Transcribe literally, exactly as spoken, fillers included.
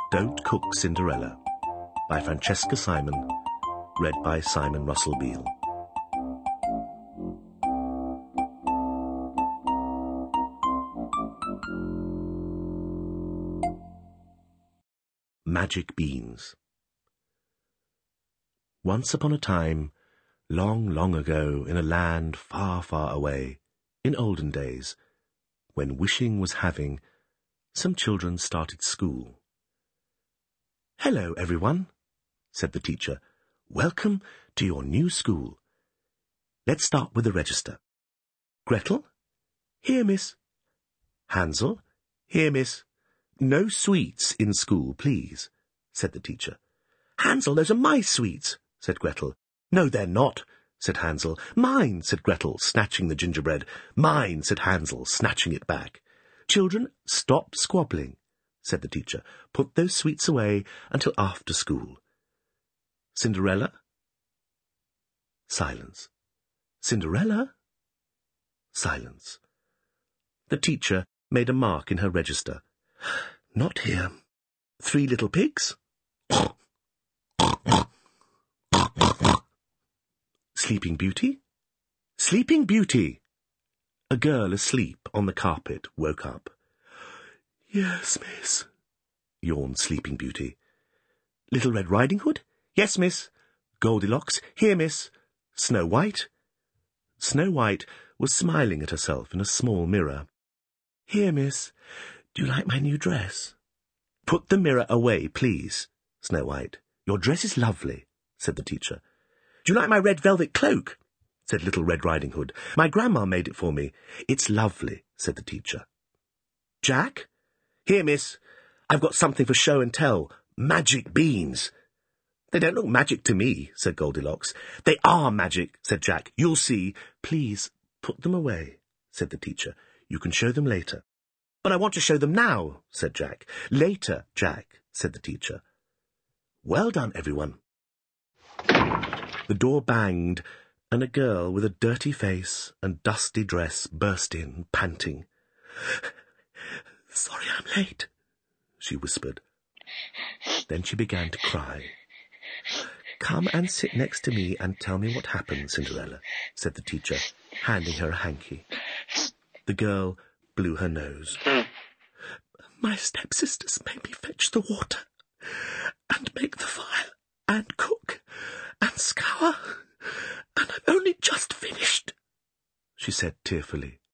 Don't Cook Cinderella by Francesca Simon, read by Simon Russell Beale. Magic Beans. Once upon a time, long, long ago, in a land far, far away, in olden days, when wishing was having, some children started school. "Hello, everyone," said the teacher. "Welcome to your new school. Let's start with the register. Gretel?" "Here, miss." "Hansel?" "Here, miss." "No sweets in school, please," said the teacher. "Hansel, those are my sweets," said Gretel. "No, they're not," said Hansel. "Mine," said Gretel, snatching the gingerbread. "Mine," said Hansel, snatching it back. "Children, stop squabbling," said the teacher. "Put those sweets away until after school. Cinderella?" Silence. "Cinderella?" Silence. The teacher made a mark in her register. "Not here. Three Little Pigs?" "Sleeping Beauty?" "Sleeping Beauty." A girl asleep on the carpet woke up. "Yes, miss," yawned Sleeping Beauty. "Little Red Riding Hood?" "Yes, miss." "Goldilocks?" "Here, miss." "Snow White?" Snow White was smiling at herself in a small mirror. "Here, miss. Do you like my new dress?" "Put the mirror away, please." "Snow White, your dress is lovely," said the teacher. "Do you like my red velvet cloak?" said Little Red Riding Hood. "My grandma made it for me." "It's lovely," said the teacher. "Jack?" "Here, miss. I've got something for show and tell. Magic beans." "They don't look magic to me," said Goldilocks. "They are magic," said Jack. "You'll see." "Please put them away," said the teacher. "You can show them later." "But I want to show them now," said Jack. "Later, Jack," said the teacher. "Well done, everyone." The door banged, and a girl with a dirty face and dusty dress burst in, panting. "Sorry I'm late," she whispered. Then she began to cry. "Come and sit next to me and tell me what happened, Cinderella," said the teacher, handing her a hanky. The girl blew her nose. "My stepsisters made me fetch the water, and make the fire, and cook, and scour, and I've only just finished," she said tearfully.